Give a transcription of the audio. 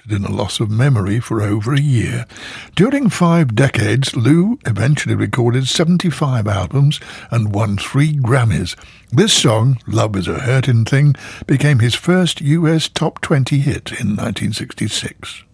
resulted in a loss of memory for over a year. During 5 decades, Lou eventually recorded 75 albums and won 3 Grammys. This song, Love Is a Hurtin' Thing, became his first US top 20 hit in 1966.